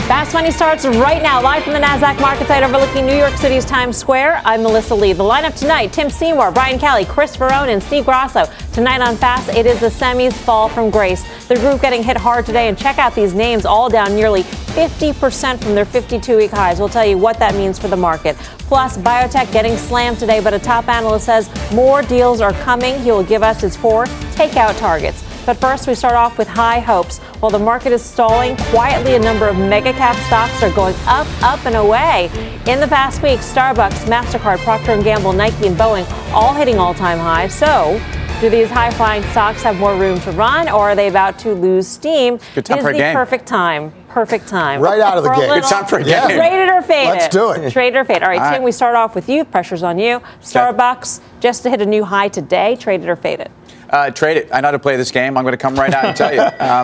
Fast Money starts right now, live from the NASDAQ market site overlooking New York City's Times Square. I'm Melissa Lee. The lineup tonight, Tim Seymour, Brian Kelly, Chris Verone, and Steve Grasso. Tonight on Fast, it is the semis fall from grace. The group getting hit hard today, and check out these names, all down nearly 50% from their 52-week highs. We'll tell you what that means for the market. Plus, biotech getting slammed today, but a top analyst says more deals are coming. He will give us his 4 takeout targets. But first, we start off with high hopes. While the market is stalling, quietly a number of mega cap stocks are going up, up, and away. In the past week, Starbucks, MasterCard, Procter & Gamble, Nike, and Boeing all hitting all-time highs. So, do these high-flying stocks have more room to run, or are they about to lose steam? Good time for a game. Perfect time. Perfect time. Right out of the gate. Good time for a game. Trade it or fade it. Let's do it. Trade it or fade it. All right, Tim, we start off with you. Pressure's on you. Starbucks just to hit a new high today. Trade it or fade it. Trade it. I know how to play this game. I'm going to come right out and tell you.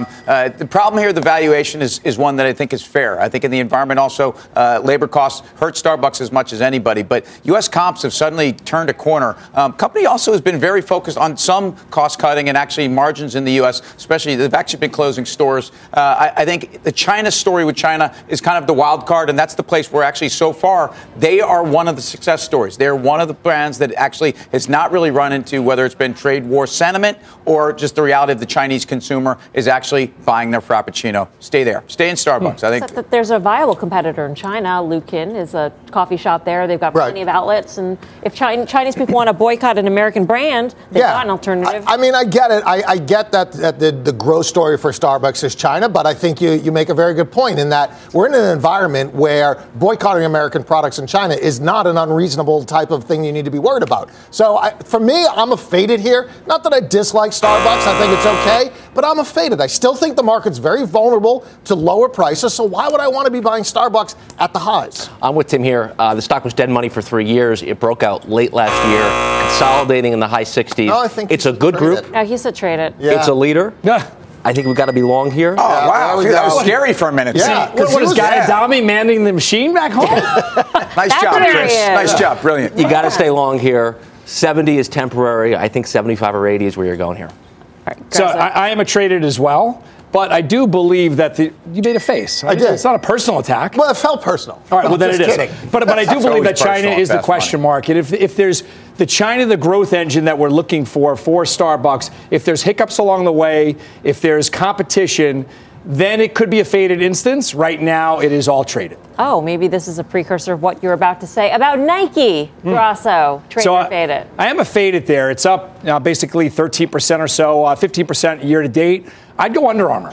The problem here, the valuation is one that I think is fair. I think in the environment also, labor costs hurt Starbucks as much as anybody. But U.S. comps have suddenly turned a corner. Company also has been very focused on some cost cutting and actually margins in the U.S., especially they've actually been closing stores. I think the China story with China is kind of the wild card, and that's the place where actually so far they are one of the success stories. They're one of the brands that actually has not really run into whether it's been trade war sentiment or just the reality of the Chinese consumer is actually buying their Frappuccino. Stay there. Stay in Starbucks. I think that there's a viable competitor in China. Luckin is a coffee shop there. They've got plenty of outlets. And if Chinese people want to boycott an American brand, they've got an alternative. I mean, I get it. I get that the growth story for Starbucks is China, but I think you make a very good point in that we're in an environment where boycotting American products in China is not an unreasonable type of thing you need to be worried about. So for me, I'm a faded here. Not that I dislike Starbucks. I think it's okay, but I'm a faded. I still think the market's very vulnerable to lower prices, so why would I want to be buying Starbucks at the highs? I'm with Tim here. The stock was dead money for 3 years. It broke out late last year, consolidating in the high 60s. No, I think it's a good group. No, he said trade it. Yeah. It's a leader. I think we've got to be long here. Oh, wow. That was scary for a minute. Yeah. What is Guy Adami manning the machine back home? Nice job, Chris. Nice job. Brilliant. You got to stay long here. 70 is temporary. I think 75 or 80 is where you're going here. All right, So I am a traded as well, but I do believe that you made a face. I did. It's not a personal attack. Well, it felt personal. All right, well, then it is. Kidding. But I do believe that China personal, is the fast question mark. And if there's the China, the growth engine that we're looking for Starbucks, if there's hiccups along the way, if there's competition, then it could be a faded instance. Right now, it is all traded. Oh, maybe this is a precursor of what you're about to say about Nike, Grasso. Trade or fade it. I am a faded there. It's up basically 13% or so, 15% year to date. I'd go Under Armour.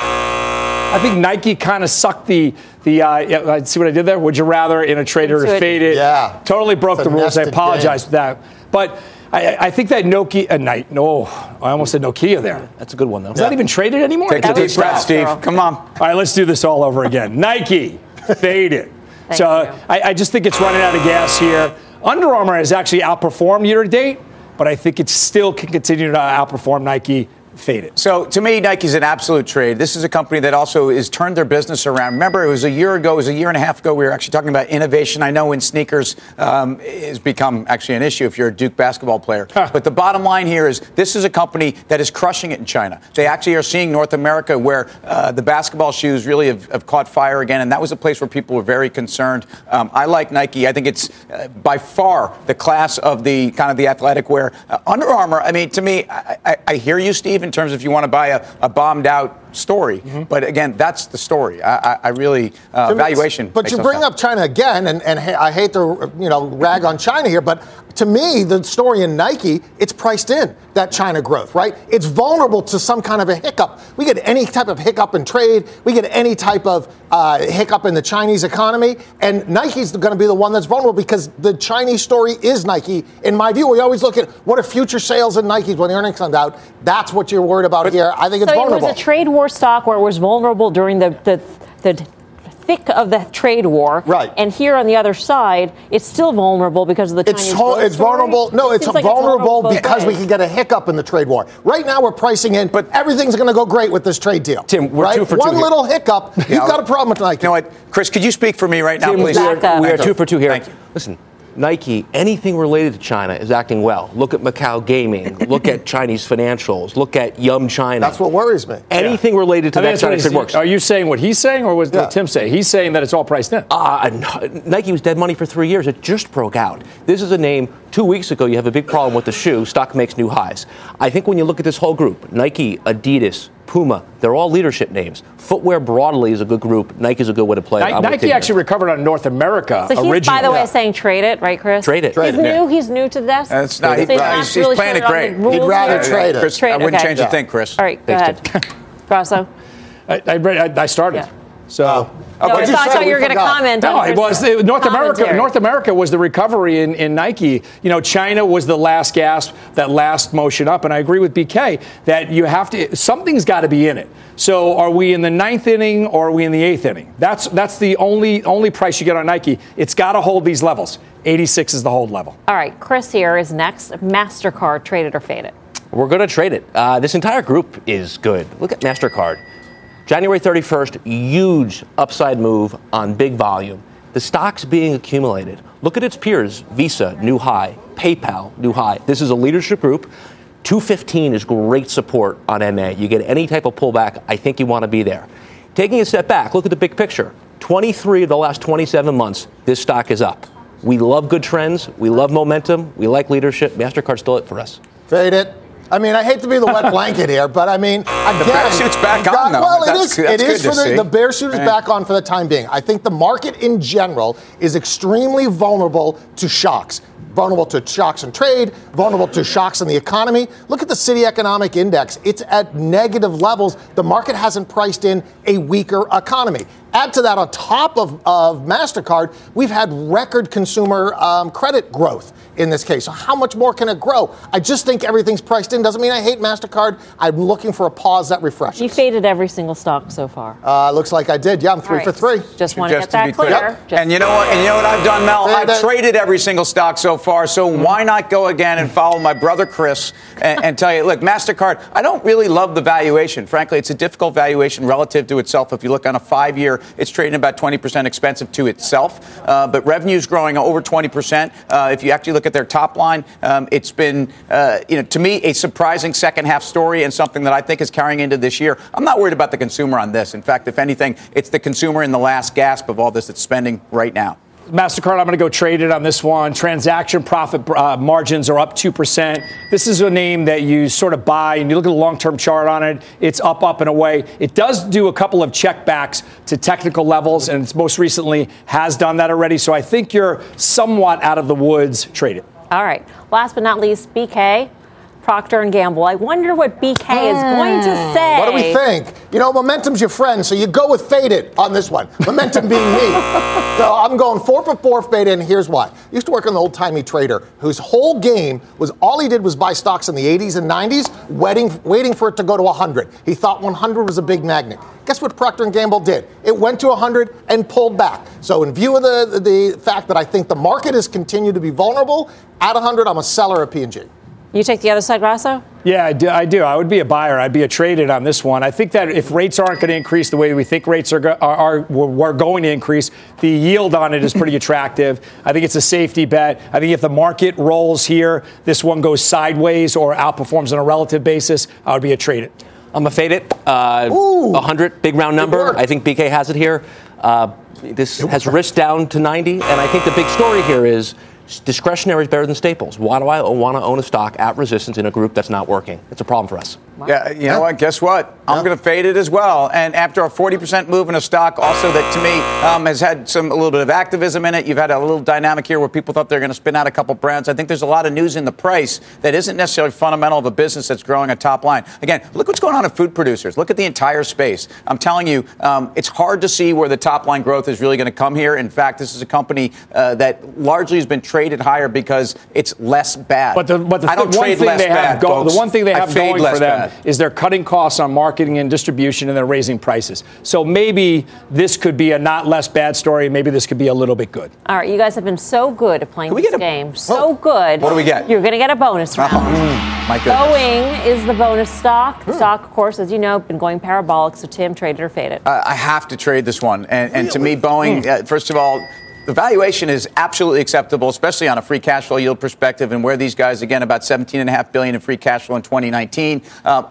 I think Nike kind of sucked see what I did there? Would you rather in a trade or fade it? Yeah. Totally broke It's the a rules. I nested apologize game. for that. But I think that I almost said Nokia there. That's a good one, though. Is that even traded anymore? Take a deep breath, Steve. Come on. All right, let's do this all over again. Nike, fade it. Thank you. I just think it's running out of gas here. Under Armour has actually outperformed year to date, but I think it still can continue to outperform Nike. Fade it. So, to me, Nike's an absolute trade. This is a company that also has turned their business around. Remember, it was a year and a half ago, we were actually talking about innovation. I know in sneakers has become actually an issue if you're a Duke basketball player. But the bottom line here is this is a company that is crushing it in China. They actually are seeing North America where the basketball shoes really have caught fire again, and that was a place where people were very concerned. I like Nike. I think it's by far the class of the kind of the athletic wear. Under Armour, I mean, to me, I hear you, Steve, in terms of if you want to buy a bombed out story. Mm-hmm. But again, that's the story. I really valuation. But you bring up China again, and I hate to rag on China here, but to me, the story in Nike, it's priced in that China growth, right? It's vulnerable to some kind of a hiccup. We get any type of hiccup in trade. We get any type of hiccup in the Chinese economy. And Nike's going to be the one that's vulnerable because the Chinese story is Nike. In my view, we always look at what are future sales in Nike when the earnings come out. That's what you're worried about here. I think it's vulnerable. It was a trade war stock where it was vulnerable during the thick of the trade war. Right. And here on the other side, it's still vulnerable because of the Chinese growth It's story. vulnerable. No, it's vulnerable because we can get a hiccup in the trade war. Right now, we're pricing in, but everything's going to go great with this trade deal. Tim, we're 2 for 2 One here. little hiccup, you've got a problem with Nike. You know what, Chris, could you speak for me right now, Tim, please? we are 2 for 2 here. Thank you. Listen, Nike, anything related to China is acting well. Look at Macau Gaming. Look at Chinese financials. Look at Yum China. That's what worries me. Anything related to that China trade works. Are you saying what he's saying, or what Tim say? He's saying that it's all priced in. Nike was dead money for 3 years. It just broke out. This is a name. 2 weeks ago, you have a big problem with the shoe. Stock makes new highs. I think when you look at this whole group, Nike, Adidas, Puma, they're all leadership names. Footwear broadly is a good group. Nike's a good way to play it. Nike actually recovered on North America so originally. He's, by the way, saying trade it, right, Chris? Trade it. He's new. He's new to this. That's not. He's playing it great. He'd rather trade it. Chris, I wouldn't change a thing, Chris. All right, go ahead. Grasso. I started. Yeah. So. No, I thought you were going to comment. No, it was North America. North America was the recovery in Nike. China was the last gasp, that last motion up. And I agree with BK that you have to. Something's got to be in it. So are we in the 9th inning or are we in the 8th inning? That's the only price you get on Nike. It's got to hold these levels. 86 is the hold level. All right, Chris here is next. MasterCard, trade it or fade it? We're going to trade it. This entire group is good. Look at MasterCard. January 31st, huge upside move on big volume. The stock's being accumulated. Look at its peers. Visa, new high. PayPal, new high. This is a leadership group. 215 is great support on MA. You get any type of pullback, I think you want to be there. Taking a step back, look at the big picture. 23 of the last 27 months, this stock is up. We love good trends. We love momentum. We like leadership. MasterCard's still it for us. Fade it. I mean, I hate to be the wet blanket here, but I mean, again, the bear suit's back on, though. Well, it is for the bear suit is back on for the time being. I think the market in general is extremely vulnerable to shocks. Vulnerable to shocks in trade, vulnerable to shocks in the economy. Look at the Citi Economic Index. It's at negative levels. The market hasn't priced in a weaker economy. Add to that, on top of MasterCard, we've had record consumer credit growth in this case. So how much more can it grow? I just think everything's priced in. Doesn't mean I hate MasterCard. I'm looking for a pause that refreshes. You faded every single stock so far. Looks like I did. Yeah, I'm 3 for 3. Just want to get that clear. Yep. And you know what? And you know what I've done, Mel? I've traded every single stock so far. So why not go again and follow my brother Chris and tell you, look, MasterCard, I don't really love the valuation. Frankly, it's a difficult valuation relative to itself. If you look on a 5-year, it's trading about 20% expensive to itself. But revenue's growing over 20%. If you actually look at their top line, it's been, to me, a surprising second half story and something that I think is carrying into this year. I'm not worried about the consumer on this. In fact, if anything, it's the consumer in the last gasp of all this that's spending right now. MasterCard, I'm going to go trade it on this one. Transaction profit margins are up 2%. This is a name that you sort of buy, and you look at the long-term chart on it. It's up and away. It does do a couple of checkbacks to technical levels, and it's most recently has done that already. So I think you're somewhat out of the woods. Trade it. All right. Last but not least, BK. Procter & Gamble. I wonder what BK is going to say. What do we think? Momentum's your friend, so you go with faded on this one. Momentum being me. So I'm going 4 for 4 faded, and here's why. I used to work on the old-timey trader whose whole game was all he did was buy stocks in the 80s and 90s, waiting for it to go to 100. He thought 100 was a big magnet. Guess what Procter & Gamble did? It went to 100 and pulled back. So in view of the fact that I think the market has continued to be vulnerable, at 100, I'm a seller of P&G. You take the other side, Grasso? Yeah, I do. I would be a buyer. I'd be a traded on this one. I think that if rates aren't going to increase the way we think rates are going to increase, the yield on it is pretty attractive. I think it's a safety bet. I think if the market rolls here, this one goes sideways or outperforms on a relative basis, I would be a traded. I'm a fade it. 100, big round number. I think BK has it here. This has risk down to 90, and I think the big story here is discretionary is better than staples. Why do I want to own a stock at resistance in a group that's not working? It's a problem for us. Wow. Yeah, you know what? Guess what? I'm going to fade it as well. And after a 40% move in a stock, also that to me has had a little bit of activism in it. You've had a little dynamic here where people thought they're going to spin out a couple brands. I think there's a lot of news in the price that isn't necessarily fundamental of a business that's growing a top line. Again, look what's going on in food producers. Look at the entire space. I'm telling you, it's hard to see where the top line growth is really going to come here. In fact, this is a company that largely has been traded higher because it's less bad. But the one thing they have going for them is they're cutting costs on marketing and distribution, and they're raising prices. So maybe this could be a not less bad story. Maybe this could be a little bit good. All right, you guys have been so good at playing this game. So good. What do we get? You're going to get a bonus round. My goodness. Boeing is the bonus stock. The stock, of course, as you know, been going parabolic. So Tim, traded or faded? I have to trade this one. And to me, Boeing, first of all, The valuation is absolutely acceptable, especially on a free cash flow yield perspective, and where these guys, again, about $17.5 billion in free cash flow in 2019.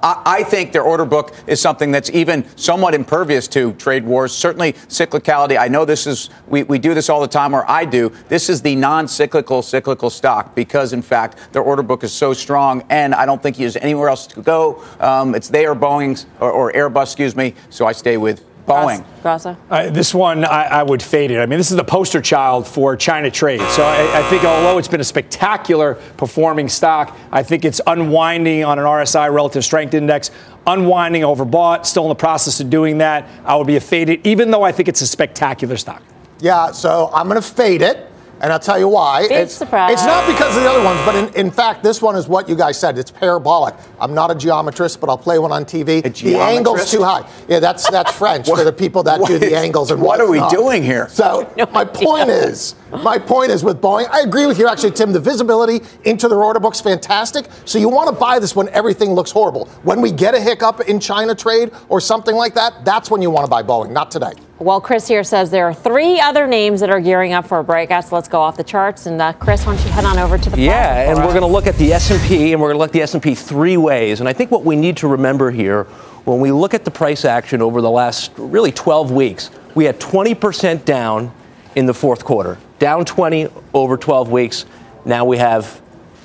I think their order book is something that's even somewhat impervious to trade wars. Certainly cyclicality. I know we do this all the time, or I do. This is the non-cyclical stock because, in fact, their order book is so strong, and I don't think there's anywhere else to go. It's they or Boeing's or Airbus, excuse me. So I stay with Boeing. Grasso? This one, I would fade it. I mean, this is the poster child for China trade. So I think although it's been a spectacular performing stock, I think it's unwinding on an RSI relative strength index, unwinding overbought, still in the process of doing that. I would be a faded, even though I think it's a spectacular stock. Yeah, so I'm going to fade it. And I'll tell you why. Surprise. It's not because of the other ones, but in fact, this one is what you guys said. It's parabolic. I'm not a geometrist, but I'll play one on TV. The angle's too high. Yeah, that's French for the people that do the angles and what are we not. doing here? So my point is with Boeing, I agree with you actually, Tim. The visibility into their order book's fantastic. So you want to buy this when everything looks horrible. When we get a hiccup in China trade or something like that, that's when you want to buy Boeing, not today. Well, Chris here says there are 3 other names that are gearing up for a breakout, so let's go off the charts. And Chris, why don't you head on over to the Yeah, and we're going to look at the S&P, and we're going to look at the S&P 3 ways. And I think what we need to remember here, when we look at the price action over the last really 12 weeks, we had 20% down in the fourth quarter, down 20 over 12 weeks. Now we have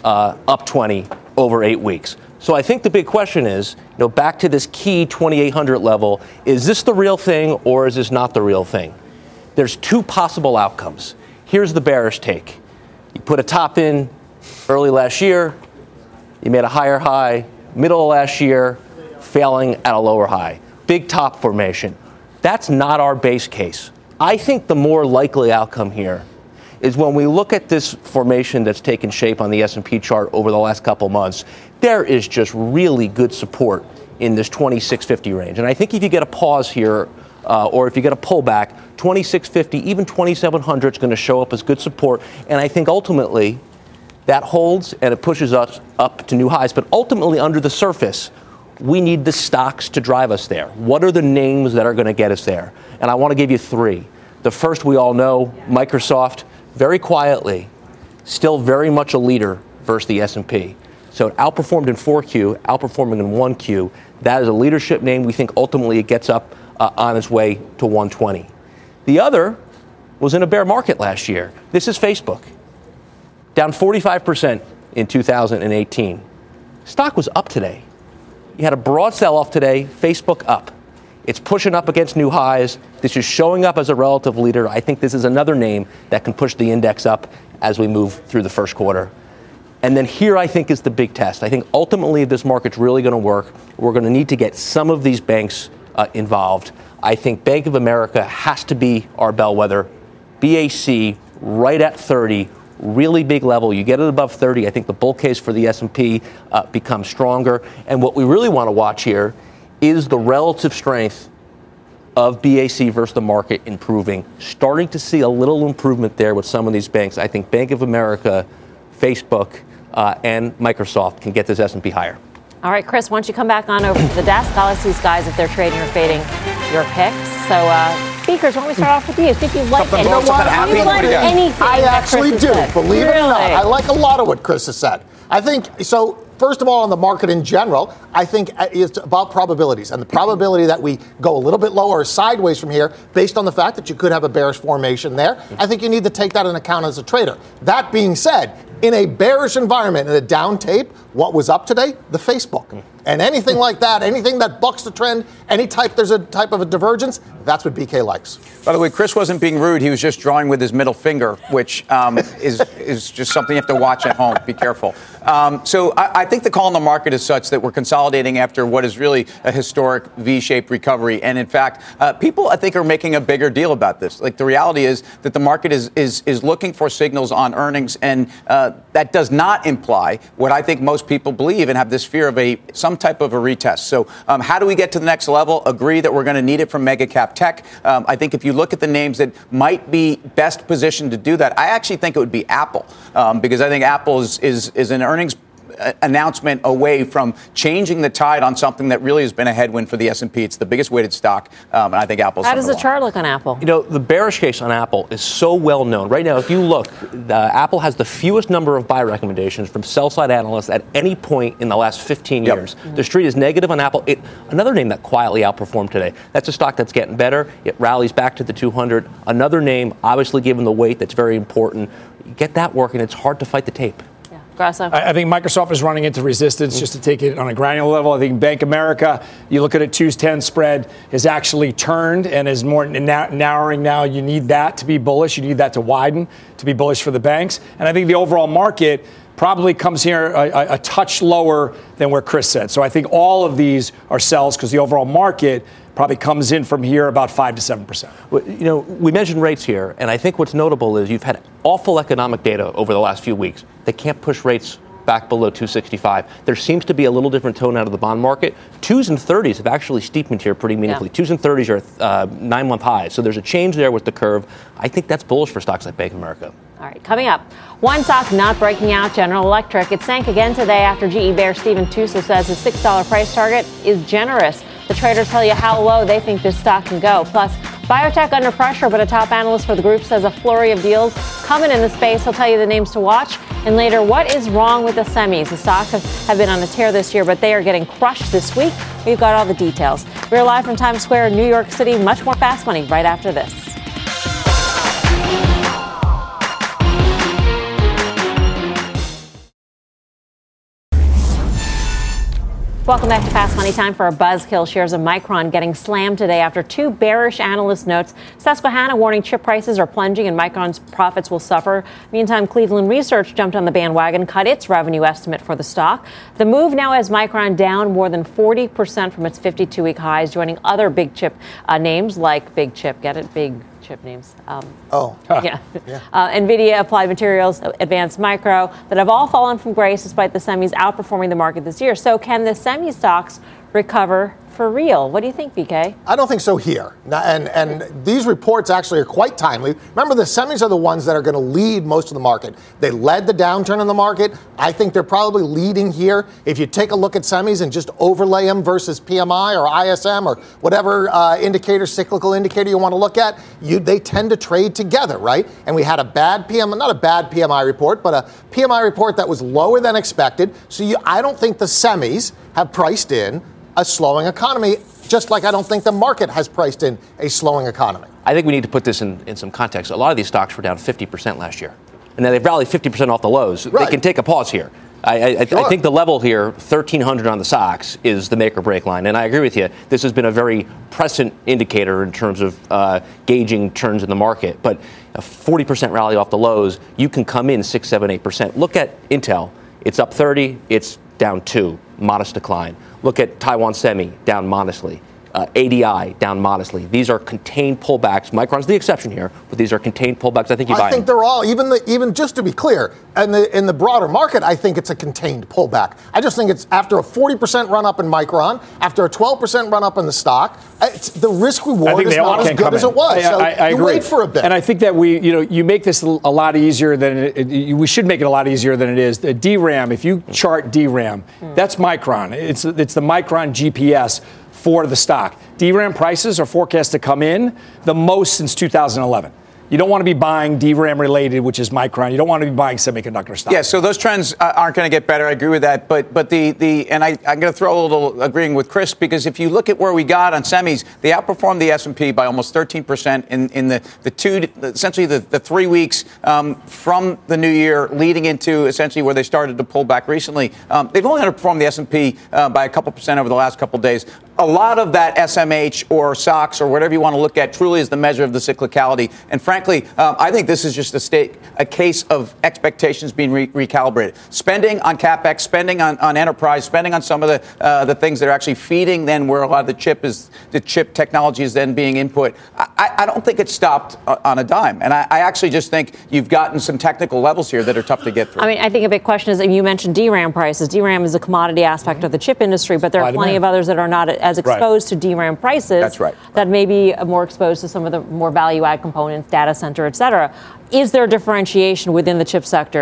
up 20 over 8 weeks. So I think the big question is, back to this key 2,800 level, is this the real thing or is this not the real thing? There's 2 possible outcomes. Here's the bearish take. You put a top in early last year, you made a higher high, middle of last year, failing at a lower high. Big top formation. That's not our base case. I think the more likely outcome here is when we look at this formation that's taken shape on the S&P chart over the last couple months, there is just really good support in this 2650 range. And I think if you get a pause here, or if you get a pullback, 2650, even 2700 is going to show up as good support. And I think ultimately that holds and it pushes us up to new highs. But ultimately under the surface, we need the stocks to drive us there. What are the names that are going to get us there? And I want to give you 3. The first we all know, Microsoft, very quietly, still very much a leader versus the S&P. So it outperformed in 4Q, outperforming in 1Q. That is a leadership name. We think ultimately it gets up on its way to 120. The other was in a bear market last year. This is Facebook, down 45% in 2018. Stock was up today. You had a broad sell-off today, Facebook up. It's pushing up against new highs. This is showing up as a relative leader. I think this is another name that can push the index up as we move through the first quarter. And then here, I think, is the big test. I think ultimately, if this market's really going to work, we're going to need to get some of these banks involved. I think Bank of America has to be our bellwether. BAC right at 30, really big level. You get it above 30, I think the bull case for the S&P becomes stronger. And what we really want to watch here is the relative strength of BAC versus the market improving. Starting to see a little improvement there with some of these banks. I think Bank of America, Facebook, and Microsoft can get this S&P higher. All right, Chris, why don't you come back on over to the desk? I'll ask these guys if they're trading or fading your picks. So, speakers, why don't we start off with you? See if you like it. You know what? I actually do. Believe it or not, I like a lot of what Chris has said. I think so. First of all, on the market in general, I think it's about probabilities. And the probability that we go a little bit lower or sideways from here, based on the fact that you could have a bearish formation there, I think you need to take that into account as a trader. That being said, in a bearish environment, in a down tape, what was up today? The Facebook. And anything like that, anything that bucks the trend, there's a type of a divergence, that's what BK likes. By the way, Chris wasn't being rude. He was just drawing with his middle finger, which is just something you have to watch at home. Be careful. So I think the call in the market is such that we're consolidating after what is really a historic V-shaped recovery. And in fact, people, I think, are making a bigger deal about this. Like, the reality is that the market is looking for signals on earnings, and that does not imply what I think most people believe and have this fear of some type of a retest. So how do we get to the next level? Agree that we're going to need it from mega cap tech. I think if you look at the names that might be best positioned to do that, I actually think it would be Apple, because I think Apple is an earnings announcement away from changing the tide on something that really has been a headwind for the S&P. It's the biggest weighted stock, and I think Apple's. How does the chart look on Apple? The bearish case on Apple is so well known. Right now, if you look, Apple has the fewest number of buy recommendations from sell-side analysts at any point in the last 15 years. The street is negative on Apple. Another name that quietly outperformed today. That's a stock that's getting better. It rallies back to the 200. Another name, obviously given the weight, that's very important. You get that working, it's hard to fight the tape. Grasso. I think Microsoft is running into resistance just to take it on a granular level. I think Bank of America, you look at a 2-10 spread, has actually turned and is more narrowing now. You need that to be bullish. You need that to widen to be bullish for the banks. And I think the overall market probably comes here a touch lower than where Chris said. So I think all of these are sells because the overall market probably comes in from here about 5 to 7%. Well, we mentioned rates here, and I think what's notable is you've had awful economic data over the last few weeks. They can't push rates back below 265. There seems to be a little different tone out of the bond market. 2s and 30s have actually steepened here pretty meaningfully. 2s and 30s are 9-month highs. So there's a change there with the curve. I think that's bullish for stocks like Bank of America. All right, coming up, one stock not breaking out, General Electric. It sank again today after GE bear Stephen Tusa says his $6 price target is generous. The traders tell you how low they think this stock can go. Plus, biotech under pressure, but a top analyst for the group says a flurry of deals coming in the space. He'll tell you the names to watch. And later, what is wrong with the semis? The stocks have been on a tear this year, but they are getting crushed this week. We've got all the details. We're live from Times Square in New York City. Much more Fast Money right after this. Welcome back to Fast Money. Time for a buzzkill. Shares of Micron getting slammed today after two bearish analyst notes. Susquehanna warning chip prices are plunging and Micron's profits will suffer. Meantime, Cleveland Research jumped on the bandwagon, cut its revenue estimate for the stock. The move now has Micron down more than 40% from its 52-week highs, joining other big chip names like Big Chip. Get it? Big chip names. Yeah. NVIDIA, Applied Materials, Advanced Micro, that have all fallen from grace despite the semis outperforming the market this year. So can the semi stocks recover for real? What do you think, BK? I don't think so here. And these reports actually are quite timely. Remember, the semis are the ones that are going to lead most of the market. They led the downturn in the market. I think they're probably leading here. If you take a look at semis and just overlay them versus PMI or ISM or whatever cyclical indicator you want to look at, they tend to trade together, right? And we had not a bad PMI report, but a PMI report that was lower than expected. So I don't think the semis have priced in a slowing economy, just like I don't think the market has priced in a slowing economy. I think we need to put this in some context. A lot of these stocks were down 50% last year. And now they've rallied 50% off the lows. Right. They can take a pause here. I think the level here, 1,300 on the SOX, is the make or break line. And I agree with you. This has been a very prescient indicator in terms of gauging turns in the market. But a 40% rally off the lows, you can come in 6, 7, 8%. Look at Intel. It's up 30. It's down 2. Modest decline. Look at Taiwan Semi, down modestly. ADI, down modestly. These are contained pullbacks. Micron's the exception here, but these are contained pullbacks. I think you buy them. I think they're all, even just to be clear, in the broader market, I think it's a contained pullback. I just think it's after a 40% run up in Micron, after a 12% run up in the stock, the risk reward is not as good as it was. I agree. Wait for a bit. And I think that you make this a lot easier than we should make it a lot easier than it is. The DRAM, if you chart DRAM, that's Micron. It's the Micron GPS for the stock. DRAM prices are forecast to come in the most since 2011. You don't want to be buying DRAM related, which is Micron. You don't want to be buying semiconductor stocks. Yeah, so those trends aren't going to get better. I agree with that. But I'm going to throw a little agreeing with Chris, because if you look at where we got on semis, they outperformed the S&P by almost 13% in the 3 weeks from the new year leading into essentially where they started to pull back recently. They've only underperformed the S&P by a couple percent over the last couple of days. A lot of that SMH or SOX or whatever you want to look at truly is the measure of the cyclicality. And frankly, I think this is just a case of expectations being recalibrated. Spending on CapEx, spending on enterprise, spending on some of the things that are actually feeding then where a lot of the chip technology is then being input. I don't think it's stopped on a dime. And I actually just think you've gotten some technical levels here that are tough to get through. I mean, I think a big question is, you mentioned DRAM prices. DRAM is a commodity aspect of the chip industry, but there are plenty of others that are not as exposed to DRAM prices. That's right. That may be more exposed to some of the more value-add components, data center, et cetera. Is there differentiation within the chip sector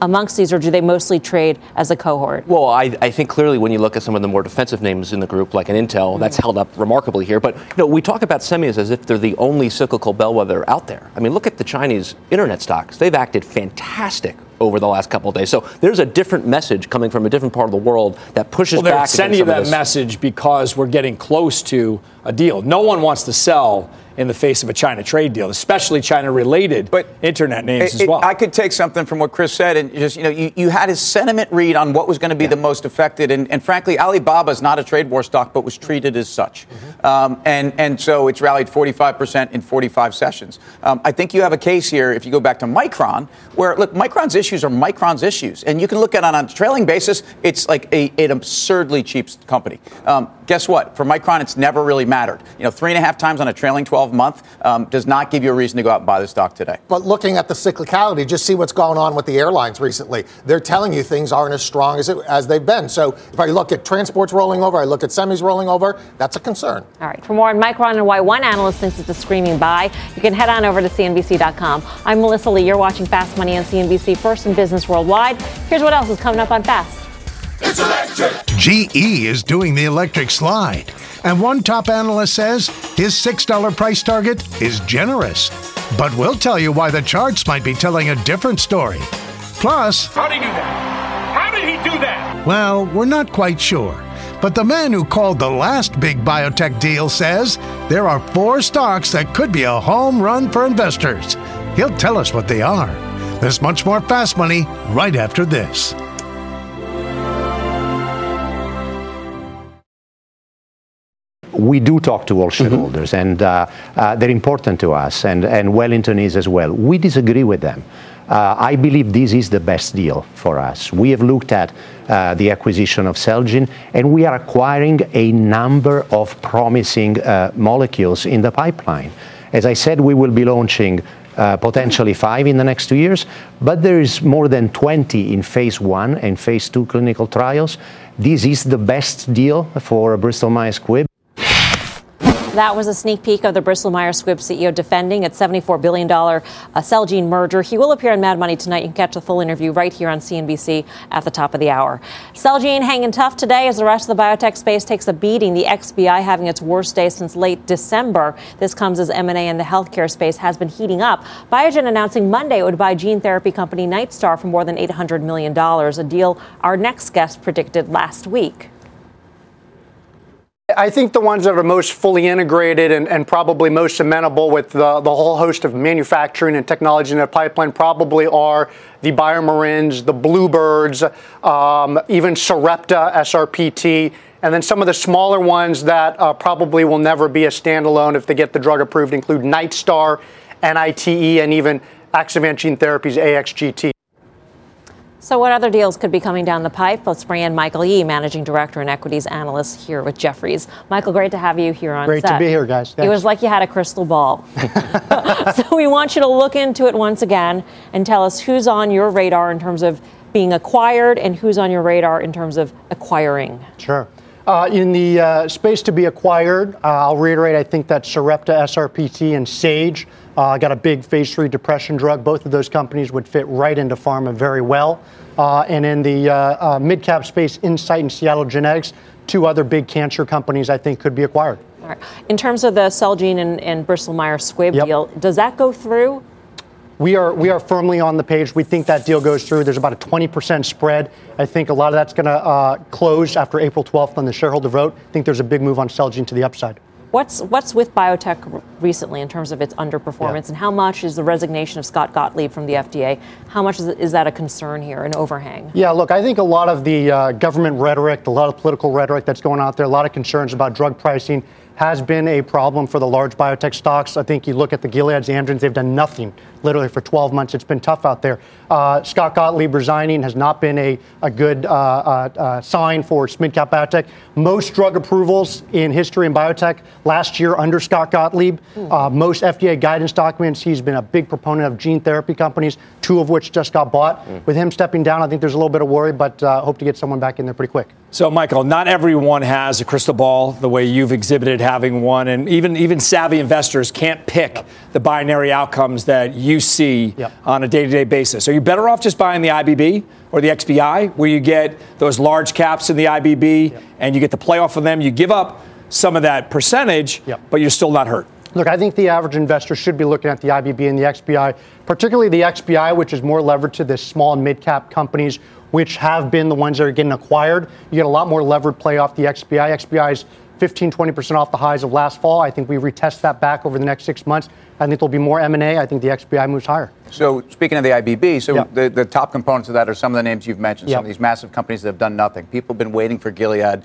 amongst these, or do they mostly trade as a cohort? Well, I think clearly when you look at some of the more defensive names in the group, like an Intel, that's held up remarkably here. But we talk about semis as if they're the only cyclical bellwether out there. I mean, look at the Chinese internet stocks. They've acted fantastic over the last couple of days. So there's a different message coming from a different part of the world that pushes back. They're sending you that message because we're getting close to a deal. No one wants to sell in the face of a China trade deal, especially China-related internet names as well. I could take something from what Chris said, and just you had his sentiment read on what was going to be the most affected, and frankly, Alibaba is not a trade war stock, but was treated as such, and so it's rallied 45% in 45 sessions. I think you have a case here if you go back to Micron, where look, Micron's issues are Micron's issues, and you can look at it on a trailing basis. It's like an absurdly cheap company. Guess what? For Micron, it's never really mattered. 3.5 times on a trailing 12-month does not give you a reason to go out and buy the stock today. But looking at the cyclicality, just see what's going on with the airlines recently. They're telling you things aren't as strong as they've been. So if I look at transports rolling over, I look at semis rolling over, that's a concern. All right. For more on Micron and why one analyst thinks it's a screaming buy, you can head on over to CNBC.com. I'm Melissa Lee. You're watching Fast Money on CNBC, first in business worldwide. Here's what else is coming up on Fast. It's electric! GE is doing the electric slide. And one top analyst says his $6 price target is generous. But we'll tell you why the charts might be telling a different story. Plus, how did he do that? How did he do that? Well, we're not quite sure. But the man who called the last big biotech deal says there are 4 stocks that could be a home run for investors. He'll tell us what they are. There's much more Fast Money right after this. We do talk to all shareholders, and they're important to us, and Wellington is as well. We disagree with them. I believe this is the best deal for us. We have looked at the acquisition of Celgene, and we are acquiring a number of promising molecules in the pipeline. As I said, we will be launching potentially 5 in the next 2 years, but there is more than 20 in phase 1 and phase 2 clinical trials. This is the best deal for Bristol Myers Squibb. That was a sneak peek of the Bristol Myers Squibb CEO defending its $74 billion Celgene merger. He will appear on Mad Money tonight. You can catch the full interview right here on CNBC at the top of the hour. Celgene hanging tough today as the rest of the biotech space takes a beating. The XBI having its worst day since late December. This comes as M&A in the healthcare space has been heating up. Biogen announcing Monday it would buy gene therapy company Nightstar for more than $800 million, a deal our next guest predicted last week. I think the ones that are most fully integrated and probably most amenable with the whole host of manufacturing and technology in their pipeline probably are the BioMarins, the Bluebirds, even Sarepta, SRPT, and then some of the smaller ones that probably will never be a standalone if they get the drug approved include Nightstar, NITE, and even Axovant Gene Therapies, AXGT. So what other deals could be coming down the pipe? Let's bring in Michael Yee, Managing Director and Equities Analyst here with Jefferies. Michael, great to have you here on set. Great to be here, guys. Thanks. It was like you had a crystal ball. So we want you to look into it once again and tell us who's on your radar in terms of being acquired and who's on your radar in terms of acquiring. Sure. In the space to be acquired, I'll reiterate, I think that Sarepta, SRPT, and Sage got a big phase 3 depression drug. Both of those companies would fit right into pharma very well. And in the mid-cap space, Insight and Seattle Genetics, 2 other big cancer companies I think could be acquired. All right. In terms of the Celgene and Bristol Myers Squibb deal, does that go through? We are firmly on the page. We think that deal goes through. There's about a 20% spread. I think a lot of that's going to close after April 12th on the shareholder vote. I think there's a big move on Celgene to the upside. What's with biotech recently in terms of its underperformance, and how much is the resignation of Scott Gottlieb from the FDA? How much is that a concern here, an overhang? Yeah, look, I think a lot of the government rhetoric, a lot of political rhetoric that's going out there, a lot of concerns about drug pricing has been a problem for the large biotech stocks. I think you look at the Gileads, Amgens, they've done nothing literally for 12 months. It's been tough out there. Scott Gottlieb resigning has not been a good sign for mid-cap biotech. Most drug approvals in history in biotech last year under Scott Gottlieb. Most FDA guidance documents, he's been a big proponent of gene therapy companies, 2 of which just got bought. With him stepping down, I think there's a little bit of worry, but hope to get someone back in there pretty quick. So, Michael, not everyone has a crystal ball the way you've exhibited having one, and even savvy investors can't pick the binary outcomes that you see on a day-to-day basis. Are you better off just buying the IBB or the XBI, where you get those large caps in the IBB and you get the playoff of them? You give up some of that percentage, but you're still not hurt. Look, I think the average investor should be looking at the IBB and the XBI, particularly the XBI, which is more levered to the small and mid-cap companies, which have been the ones that are getting acquired. You get a lot more levered play off the XBI. XBI is 15-20% off the highs of last fall. I think we retest that back over the next 6 months. I think there'll be more M&A. I think the XBI moves higher. So speaking of the IBB, the top components of that are some of the names you've mentioned, some of these massive companies that have done nothing. People have been waiting for Gilead,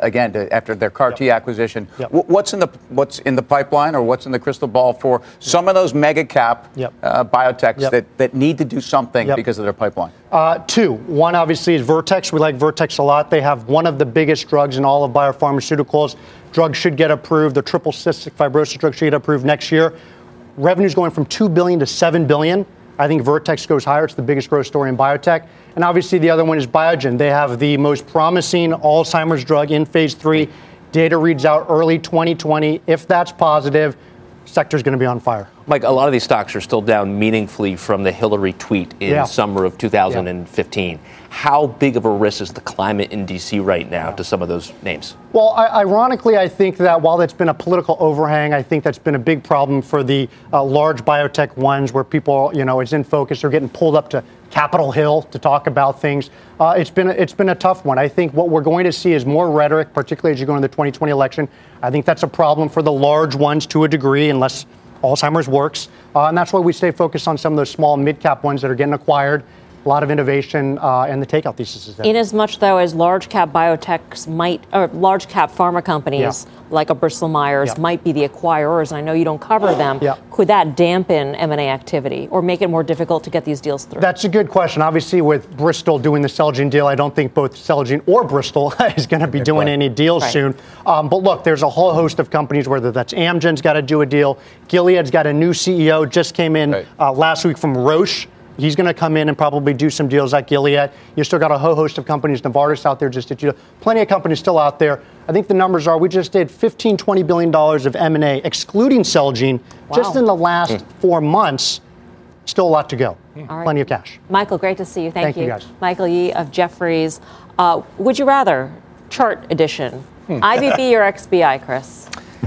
after their CAR-T acquisition. What's in the pipeline or what's in the crystal ball for some of those mega cap biotechs that need to do something because of their pipeline? Two. One, obviously, is Vertex. We like Vertex a lot. They have one of the biggest drugs in all of biopharmaceuticals. Drug should get approved. The triple cystic fibrosis drug should get approved next year. Revenue's going from $2 billion to $7 billion. I think Vertex goes higher. It's the biggest growth story in biotech. And obviously, the other one is Biogen. They have the most promising Alzheimer's drug in phase 3. Data reads out early 2020. If that's positive, sector's going to be on fire. Mike, a lot of these stocks are still down meaningfully from the Hillary tweet in summer of 2015. How big of a risk is the climate in D.C. right now to some of those names? Well, ironically, I think that while that's been a political overhang, I think that's been a big problem for the large biotech ones where people, it's in focus or getting pulled up to Capitol Hill to talk about things. It's been a tough one. I think what we're going to see is more rhetoric, particularly as you go into the 2020 election. I think that's a problem for the large ones to a degree, unless Alzheimer's works. And that's why we stay focused on some of those small and mid-cap ones that are getting acquired. A lot of innovation and the takeout thesis is there. In as much, though, as large cap biotechs or large cap pharma companies like a Bristol Myers might be the acquirers, and I know you don't cover them, could that dampen M&A activity or make it more difficult to get these deals through? That's a good question. Obviously, with Bristol doing the Celgene deal, I don't think both Celgene or Bristol is going to be doing any deals soon. But look, there's a whole host of companies, whether that's Amgen's got to do a deal, Gilead's got a new CEO, just came in last week from Roche. He's going to come in and probably do some deals at Gilead. You still got a whole host of companies. Novartis out there just did. Plenty of companies still out there. I think the numbers are we just did $15-20 billion of M&A, excluding Celgene, just in the last 4 months. Still a lot to go. Plenty of cash. Michael, great to see you. Thank you. Guys. Michael Yee of Jefferies. Would you rather chart edition, IBB or XBI, Chris?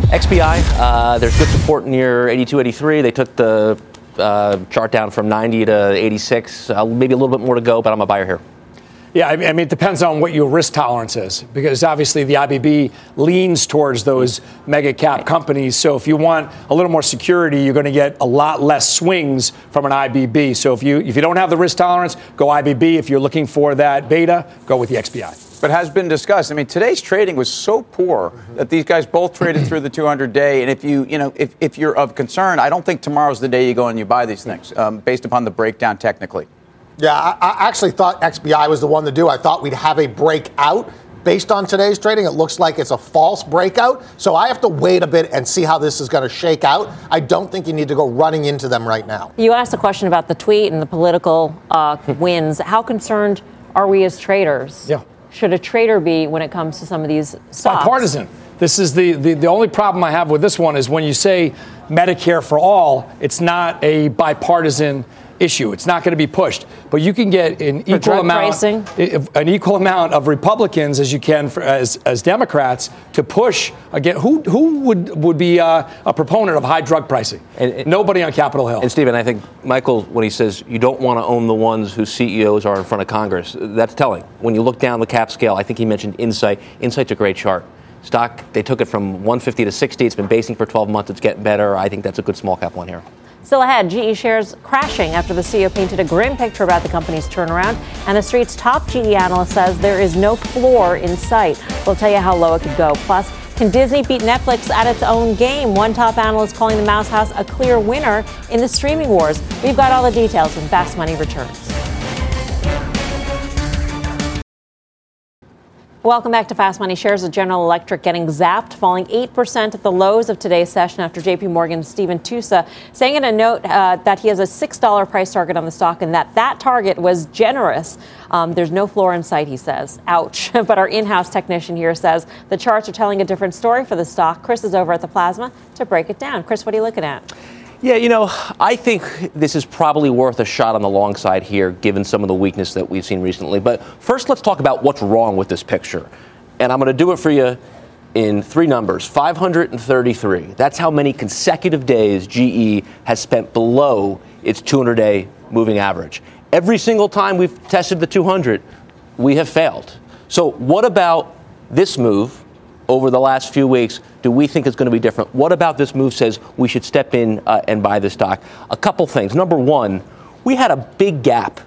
XBI, there's good support near 82, 83. They took the chart down from 90 to 86, maybe a little bit more to go, but I'm a buyer here. Yeah, I mean, it depends on what your risk tolerance is, because obviously the IBB leans towards those mega cap companies. So if you want a little more security, you're going to get a lot less swings from an IBB. So if you don't have the risk tolerance, go IBB. If you're looking for that beta, go with the XBI. But has been discussed. I mean, today's trading was so poor that these guys both traded through the 200-day. And if you're of concern, I don't think tomorrow's the day you go and you buy these things, based upon the breakdown technically. Yeah, I actually thought XBI was the one to do. I thought we'd have a breakout. Based on today's trading, it looks like it's a false breakout. So I have to wait a bit and see how this is going to shake out. I don't think you need to go running into them right now. You asked a question about the tweet and the political wins. How concerned are we as traders? Yeah. Should a trader be when it comes to some of these stocks? Bipartisan. This is the only problem I have with this one is when you say Medicare for all, it's not a bipartisan issue. It's not going to be pushed. But you can get an equal amount of Republicans as you can as Democrats to push again. Who would be a proponent of high drug pricing? Nobody on Capitol Hill. And Stephen, I think Michael, when he says you don't want to own the ones whose CEOs are in front of Congress, that's telling. When you look down the cap scale, I think he mentioned Insight. Insight's a great chart. Stock, they took it from 150 to 60. It's been basing for 12 months. It's getting better. I think that's a good small cap one here. Still ahead, GE shares crashing after the CEO painted a grim picture about the company's turnaround. And the Street's top GE analyst says there is no floor in sight. We'll tell you how low it could go. Plus, can Disney beat Netflix at its own game? One top analyst calling the Mouse House a clear winner in the streaming wars. We've got all the details when Fast Money returns. Welcome back to Fast Money. Shares of General Electric getting zapped, falling 8% at the lows of today's session after JP Morgan's Stephen Tusa saying in a note that he has a $6 price target on the stock and that target was generous. There's no floor in sight, he says. Ouch. But our in-house technician here says the charts are telling a different story for the stock. Chris is over at the Plasma to break it down. Chris, what are you looking at? Yeah, I think this is probably worth a shot on the long side here, given some of the weakness that we've seen recently. But first, let's talk about what's wrong with this picture. And I'm going to do it for you in 3 numbers, 533. That's how many consecutive days GE has spent below its 200-day moving average. Every single time we've tested the 200, we have failed. So what about this move over the last few weeks do we think is going to be different? What about this move says we should step in and buy this stock? A couple things. Number one, we had a big gap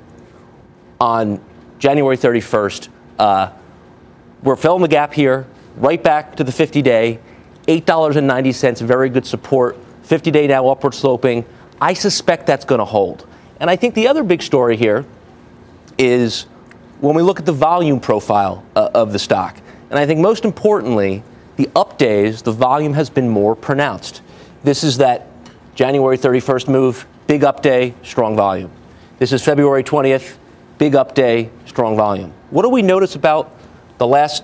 on January 31st. We're filling the gap here, right back to the 50-day, $8.90, very good support, 50-day now upward sloping. I suspect that's going to hold. And I think the other big story here is when we look at the volume profile of the stock. And I think most importantly, the up days, the volume has been more pronounced. This is that January 31st move, big up day, strong volume. This is February 20th, big up day, strong volume. What do we notice about the last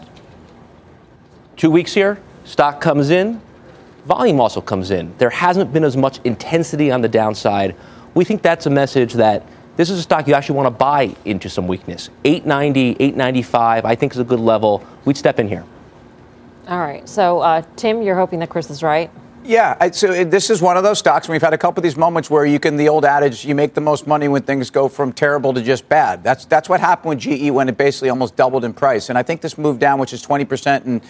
2 weeks here? Stock comes in, volume also comes in. There hasn't been as much intensity on the downside. We think that's a message that this is a stock you actually want to buy into some weakness. 890, 895, I think is a good level. We'd step in here. All right. So, Tim, you're hoping that Chris is right? Yeah, so this is one of those stocks. We've had a couple of these moments where the old adage, you make the most money when things go from terrible to just bad. That's what happened with GE when it basically almost doubled in price. And I think this move down, which is 20% in,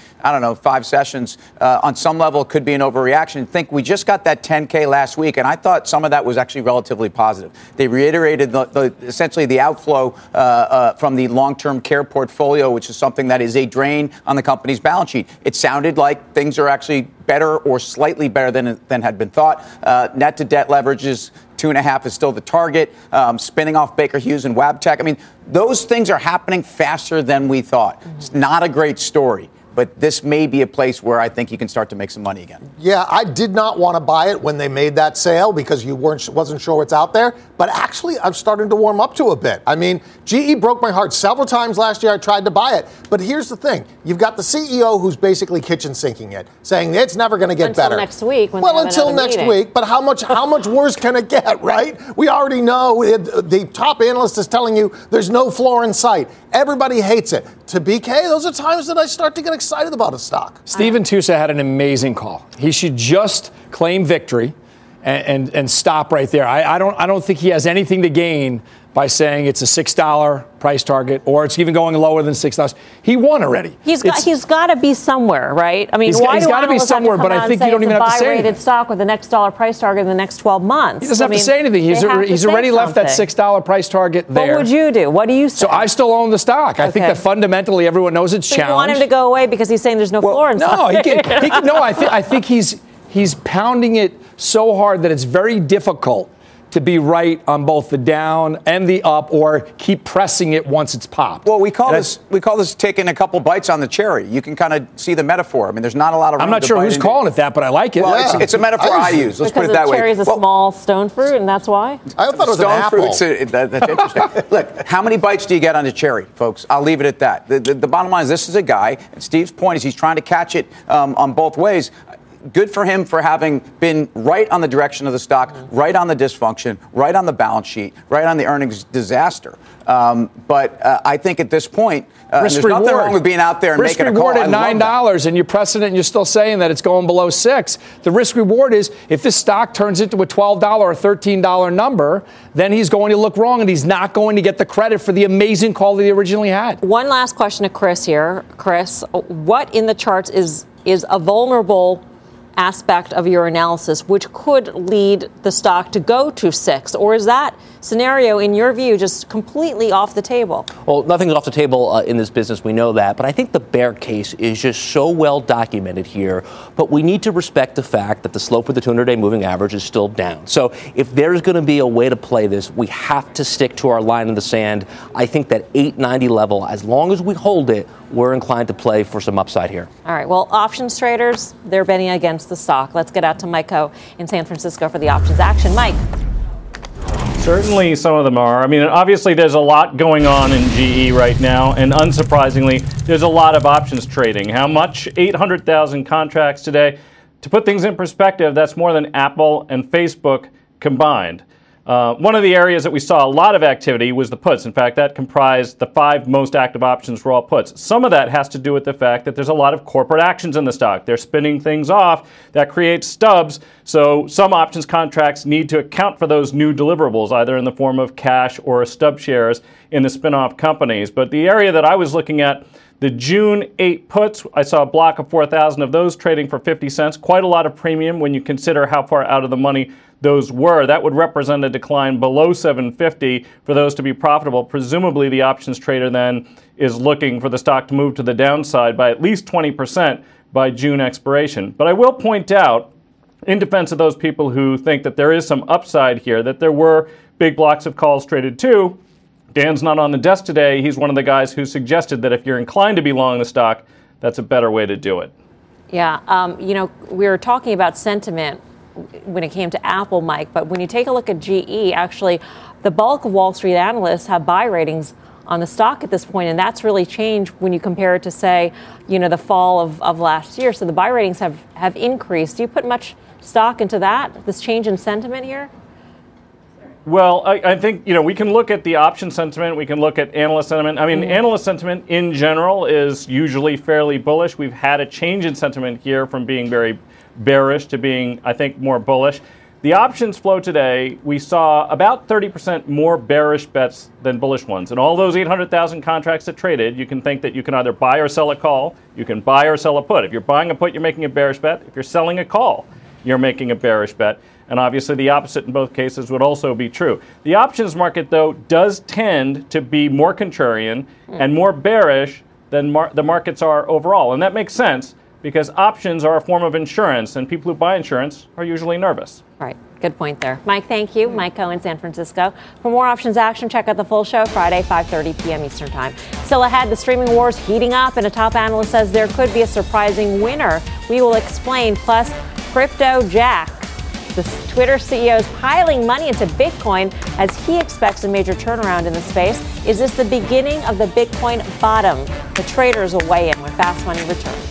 5 sessions, on some level could be an overreaction. I think we just got that 10K last week, and I thought some of that was actually relatively positive. They reiterated essentially the outflow from the long-term care portfolio, which is something that is a drain on the company's balance sheet. It sounded like things are actually better or slightly better than had been thought. Net to debt leverage is 2.5 is still the target. Spinning off Baker Hughes and Wabtec. I mean, those things are happening faster than we thought. Mm-hmm. It's not a great story, but this may be a place where I think you can start to make some money again. Yeah, I did not want to buy it when they made that sale because you wasn't sure what's out there. But actually, I'm starting to warm up to a bit. I mean, GE broke my heart several times last year. I tried to buy it. But here's the thing. You've got the CEO who's basically kitchen sinking it, saying it's never going to get better. Until next week. Until next week. But how much worse can it get, right? We already know the top analyst is telling you there's no floor in sight. Everybody hates it. To BK, those are times that I start to get excited about a stock. Stephen Tusa had an amazing call. He should just claim victory and stop right there. I don't think he has anything to gain by saying it's a $6 price target or it's even going lower than $6. He won already. He's got to be somewhere, right? I mean, he's got to be somewhere, but I think you don't even have to say anything. Buy-rated stock with the next dollar price target in the next 12 months. He doesn't have to say anything. He's already left that $6 price target there. What would you do? What do you say? So I still own the stock. I think that fundamentally everyone knows it's challenged. You want him to go away because he's saying there's no floor in sight. No, I think he's pounding it so hard that it's very difficult to be right on both the down and the up, or keep pressing it once it's popped. Well, we call this taking a couple bites on the cherry. You can kind of see the metaphor. I mean, there's not a lot of room. I'm not sure who's calling it that, but I like it. Well, it's a metaphor I use. Let's put it that way. Because the cherry is a small stone fruit, and that's why? I thought it was an apple. That's interesting. Look, how many bites do you get on the cherry, folks? I'll leave it at that. The bottom line is this is a guy, and Steve's point is he's trying to catch it on both ways. Good for him for having been right on the direction of the stock, right on the dysfunction, right on the balance sheet, right on the earnings disaster. But I think at this point, there's nothing wrong with being out there and making a call. Risk reward at $9, and you're pressing it, and you're still saying that it's going below $6. The risk reward is if this stock turns into a $12 or $13 number, then he's going to look wrong, and he's not going to get the credit for the amazing call that he originally had. One last question to Chris here. Chris, what in the charts is a vulnerable aspect of your analysis which could lead the stock to go to 6, or is that scenario, in your view, just completely off the table? Well, nothing's off the table in this business. We know that. But I think the bear case is just so well documented here. But we need to respect the fact that the slope of the 200-day moving average is still down. So if there's going to be a way to play this, we have to stick to our line in the sand. I think that 890 level, as long as we hold it, we're inclined to play for some upside here. All right. Well, options traders, they're betting against the stock. Let's get out to Mike Khouw in San Francisco for the options action. Mike. Certainly some of them are. I mean, obviously there's a lot going on in GE right now, and unsurprisingly, there's a lot of options trading. How much? 800,000 contracts today. To put things in perspective, that's more than Apple and Facebook combined. One of the areas that we saw a lot of activity was the puts. In fact, that comprised the 5 most active options for all puts. Some of that has to do with the fact that there's a lot of corporate actions in the stock. They're spinning things off. That creates stubs. So some options contracts need to account for those new deliverables, either in the form of cash or stub shares in the spin-off companies. But the area that I was looking at, the June 8 puts, I saw a block of 4,000 of those trading for 50 cents. Quite a lot of premium when you consider how far out of the money those were. That would represent a decline below 750 for those to be profitable. Presumably the options trader then is looking for the stock to move to the downside by at least 20% by June expiration. But I will point out, in defense of those people who think that there is some upside here, that there were big blocks of calls traded too. Dan's not on the desk today. He's one of the guys who suggested that if you're inclined to be long the stock, that's a better way to do it. Yeah, we were talking about sentiment when it came to Apple, Mike, but when you take a look at GE, actually, the bulk of Wall Street analysts have buy ratings on the stock at this point, and that's really changed when you compare it to, say, the fall of last year. So the buy ratings have increased. Do you put much stock into that, this change in sentiment here? Well, I think, we can look at the option sentiment. We can look at analyst sentiment. I mean, analyst sentiment in general is usually fairly bullish. We've had a change in sentiment here from being very bearish to being, I think, more bullish. The options flow today, we saw about 30% more bearish bets than bullish ones. And all those 800,000 contracts that traded, you can think that you can either buy or sell a call. You can buy or sell a put. If you're buying a put, you're making a bearish bet. If you're selling a call, you're making a bearish bet. And obviously the opposite in both cases would also be true. The options market, though, does tend to be more contrarian and more bearish than the markets are overall. And that makes sense because options are a form of insurance, and people who buy insurance are usually nervous. Right. Good point there. Mike, thank you. Mike Khouw in San Francisco. For more options action, check out the full show Friday, 5:30 p.m. Eastern Time. Still ahead, the streaming wars heating up, and a top analyst says there could be a surprising winner. We will explain. Plus, Crypto Jack, the Twitter CEO, is piling money into Bitcoin as he expects a major turnaround in the space. Is this the beginning of the Bitcoin bottom? The traders will weigh in when Fast Money returns.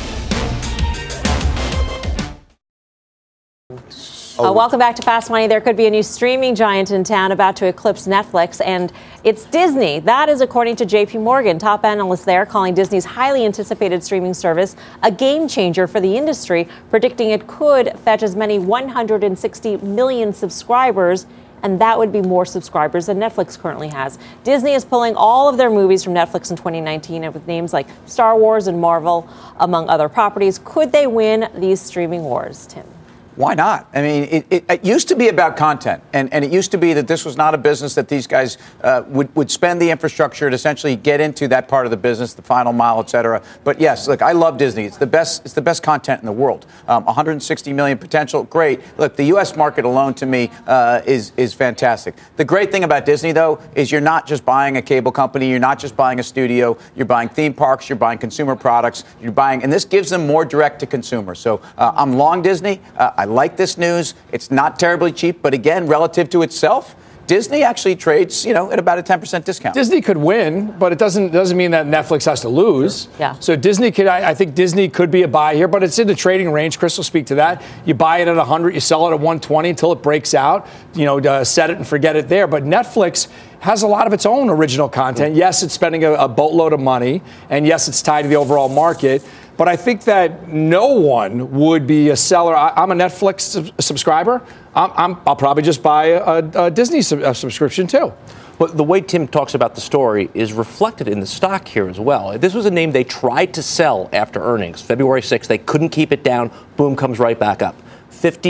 Welcome back to Fast Money. There could be a new streaming giant in town about to eclipse Netflix, and it's Disney. That is according to JP Morgan. Top analysts there calling Disney's highly anticipated streaming service a game changer for the industry, predicting it could fetch as many 160 million subscribers, and that would be more subscribers than Netflix currently has. Disney is pulling all of their movies from Netflix in 2019, and with names like Star Wars and Marvel, among other properties. Could they win these streaming wars, Tim? Why not? I mean, it used to be about content, and it used to be that this was not a business that these guys would spend the infrastructure to essentially get into that part of the business, the final mile, et cetera. But yes, look, I love Disney. It's the best content in the world. 160 million potential, great. Look, the U.S. market alone to me is fantastic. The great thing about Disney, though, is you're not just buying a cable company, you're not just buying a studio, you're buying theme parks, you're buying consumer products, and this gives them more direct to consumer. So I'm long Disney. I like this news. It's not terribly cheap, but again, relative to itself, Disney actually trades, at about a 10% discount. Disney could win, but it doesn't mean that Netflix has to lose. Sure. Yeah. So I think Disney could be a buy here, but it's in the trading range. Chris will speak to that. You buy it at 100, you sell it at 120 until it breaks out. Set it and forget it there. But Netflix has a lot of its own original content. Yes, it's spending a boatload of money, and yes, it's tied to the overall market. But I think that no one would be a seller. I'm a Netflix subscriber. I'll probably just buy a Disney subscription too. But the way Tim talks about the story is reflected in the stock here as well. This was a name they tried to sell after earnings. February 6th, they couldn't keep it down. Boom, comes right back up. 50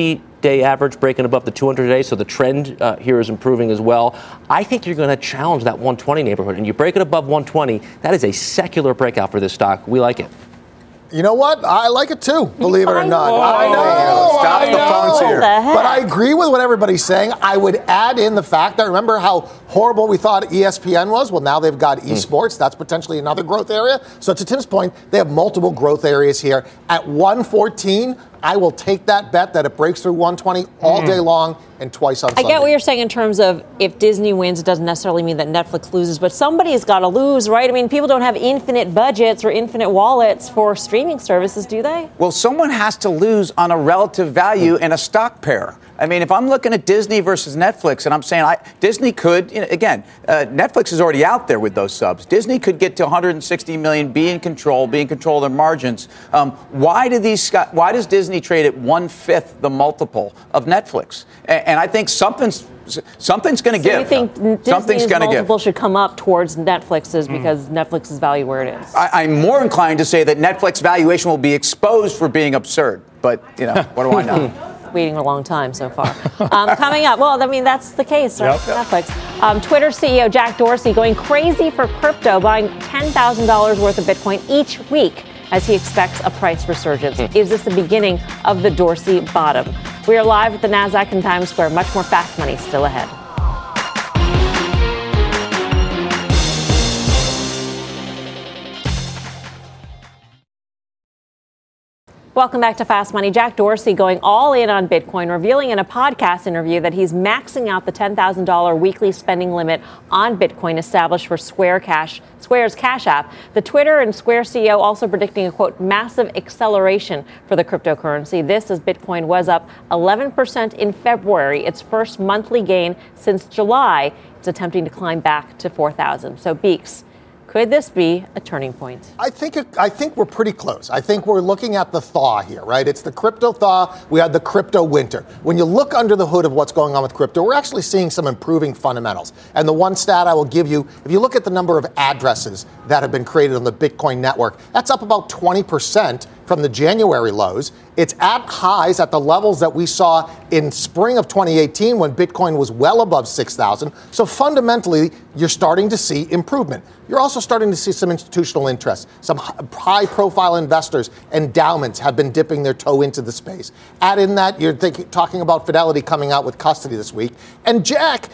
200-day average breaking above the 200-day, so the trend here is improving as well. I think you're going to challenge that 120 neighborhood, and you break it above 120, that is a secular breakout for this stock. We like it. You know what? I like it too, believe it or not. I know. Stop the phones here. But I agree with what everybody's saying. I would add in the fact that remember how horrible we thought ESPN was? Well, now they've got esports. That's potentially another growth area. So to Tim's point, they have multiple growth areas here. At 114, I will take that bet that it breaks through 120 all day long and twice on Sunday. I get what you're saying in terms of if Disney wins, it doesn't necessarily mean that Netflix loses, but somebody's got to lose, right? I mean, people don't have infinite budgets or infinite wallets for streaming services, do they? Well, someone has to lose on a relative value in a stock pair. I mean, if I'm looking at Disney versus Netflix and I'm saying Disney could, again, Netflix is already out there with those subs. Disney could get to 160 million, be in control of their margins. Why does Disney trade at 1/5 the multiple of Netflix? And I think something's going to give. You think Disney's multiple should come up towards Netflix's because Netflix is valued where it is? I'm more inclined to say that Netflix valuation will be exposed for being absurd. But, what do I know? Waiting a long time so far. Coming up, well, I mean, that's the case, right? Yep. Netflix. Twitter CEO Jack Dorsey going crazy for crypto, buying $10,000 worth of Bitcoin each week as he expects a price resurgence. Is this the beginning of the Dorsey bottom? We are live at the NASDAQ in Times Square. Much more Fast Money still ahead. Welcome back to Fast Money. Jack Dorsey going all in on Bitcoin, revealing in a podcast interview that he's maxing out the $10,000 weekly spending limit on Bitcoin established for Square's Cash App. The Twitter and Square CEO also predicting a, quote, massive acceleration for the cryptocurrency. This as Bitcoin was up 11% in February, its first monthly gain since July. It's attempting to climb back to 4,000. So, Beeks, could this be a turning point? I think we're pretty close. I think we're looking at the thaw here, right? It's the crypto thaw. We had the crypto winter. When you look under the hood of what's going on with crypto, we're actually seeing some improving fundamentals. And the one stat I will give you, if you look at the number of addresses that have been created on the Bitcoin network, that's up about 20% from the January lows. It's at highs at the levels that we saw in spring of 2018 when Bitcoin was well above 6,000. So fundamentally, you're starting to see improvement. You're also starting to see some institutional interest. Some high-profile investors, endowments have been dipping their toe into the space. Add in that, you're talking about Fidelity coming out with custody this week. And Jack,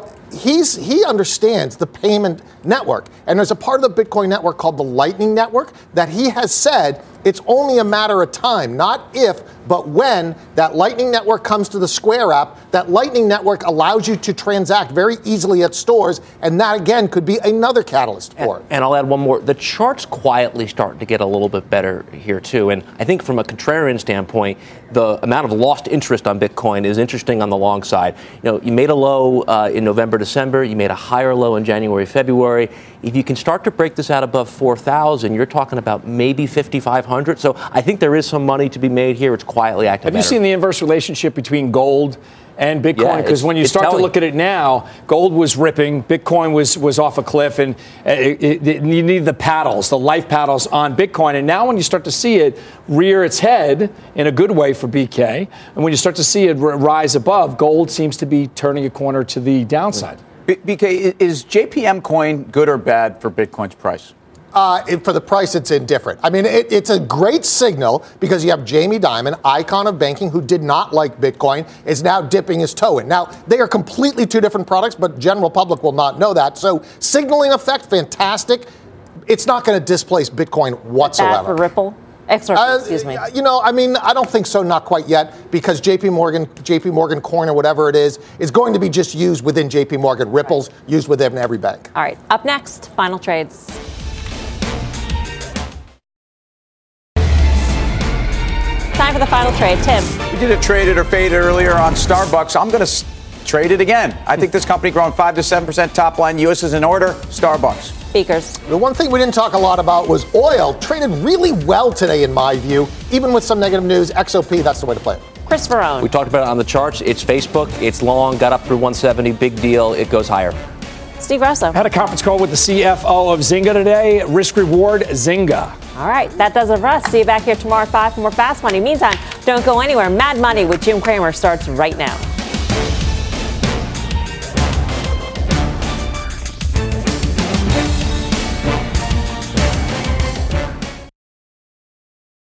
he understands the payment network. And there's a part of the Bitcoin network called the Lightning Network that he has said it's only a matter of time, not if, but when that Lightning Network comes to the Square app. That Lightning Network allows you to transact very easily at stores, and that, again, could be another catalyst for it. And I'll add one more. The chart's quietly starting to get a little bit better here, too. And I think from a contrarian standpoint, the amount of lost interest on Bitcoin is interesting on the long side. You made a low in November, December. You made a higher low in January, February. If you can start to break this out above 4,000, you're talking about maybe 5,500. So I think there is some money to be made here. It's quietly acting. Have you seen the inverse relationship between gold and Bitcoin? Because when you start to look at it now, gold was ripping, Bitcoin was off a cliff, and you need the paddles, the life paddles on Bitcoin. And now when you start to see it rear its head in a good way for BK, and when you start to see it rise above, gold seems to be turning a corner to the downside. BK, is JPM coin good or bad for Bitcoin's price? For the price, it's indifferent. I mean, it's a great signal because you have Jamie Dimon, icon of banking, who did not like Bitcoin, is now dipping his toe in. Now, they are completely two different products, but general public will not know that. So signaling effect, fantastic. It's not going to displace Bitcoin whatsoever. Bad for Ripple? Excuse me. I don't think so, not quite yet, because JP Morgan Coin or whatever it is going to be just used within JP Morgan. Ripple's used within every bank. All right, up next, final trades. Time for the final trade. Tim. We did a trade it or fade it earlier on Starbucks. I'm going to trade it again. I think this company growing 5 to 7% top line. U.S. is in order. Starbucks. Speakers. The one thing we didn't talk a lot about was oil. Traded really well today, in my view. Even with some negative news, XOP, that's the way to play it. Chris Verone. We talked about it on the charts. It's Facebook. It's long. Got up through 170. Big deal. It goes higher. Steve Grasso. Had a conference call with the CFO of Zynga today. Risk reward, Zynga. All right, that does it for us. See you back here tomorrow at 5 for more Fast Money. Meantime, don't go anywhere. Mad Money with Jim Cramer starts right now.